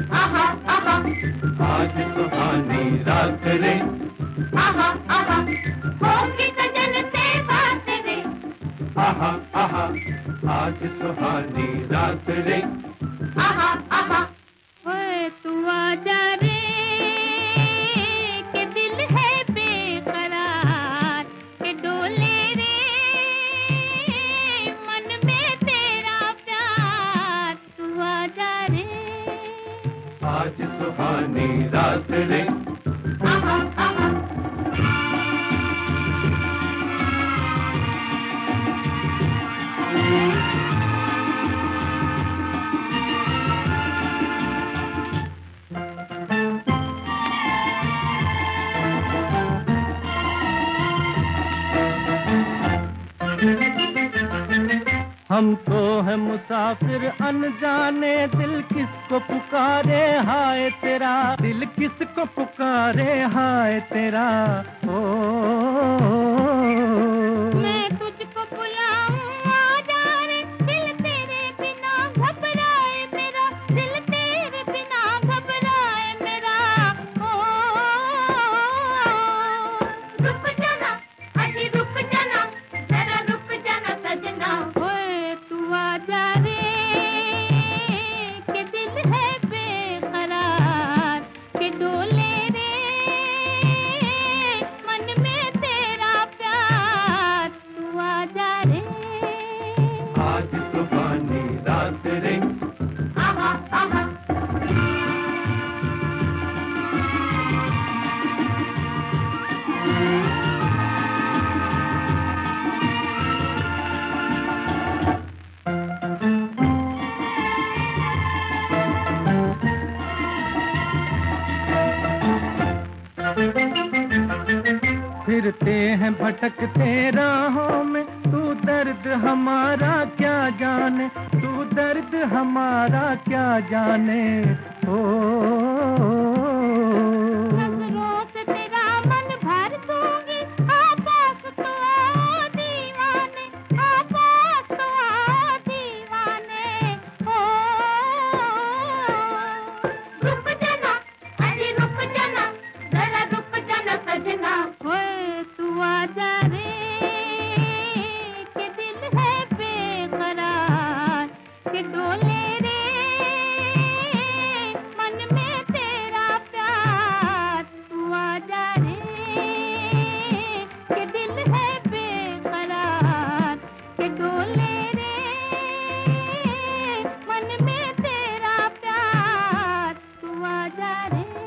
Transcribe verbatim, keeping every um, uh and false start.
आहा आहा, आज सुहानी रात रे, आहा आहा, होगी सजन से बात रे, आहा आहा, आज सुहानी रात रे, आहा आहा। ओए तू आजा रे के दिल है बेकरार, के डोले रे मन में तेरा प्यार। तू आजा रे, आज सुहानी रात रे, आहा आहा। हम तो है मुसाफिर अनजाने, दिल किसको पुकारे हाय तेरा, दिल किसको पुकारे हाय तेरा। ओ, मैं तुझको बुलाऊं आजा रे, दिल तेरे बिना घबराए मेरा, दिल तेरे बिना घबराए मेरा। ओ रुक जाना, अजी रुक जाना, जरा रुक जाना सजना। ओए तू आजा रे के दिल है बेकरार, के डोले रे मन में तेरा प्यार। तू आजा रे, आज सुहानी रात रे, आहा आहा। फिरते हैं भटकते राहों में, तू दर्द हमारा क्या जाने, तू दर्द हमारा क्या जाने। ओ, नजरों से तेरा मन भर दूंगी, आपास तो आओ दीवाने, आपास तो आओ दीवाने। ओ रुक जाना, अजी रुक जाना, जरा रुक जाना सजना। ओए तू आजा रे के दिल है बेकरार, के डोले रे मन में तेरा प्यार। तू आजा रे के दिल है बेकरार, के डोले रे मन में तेरा प्यार। तू आजा रे।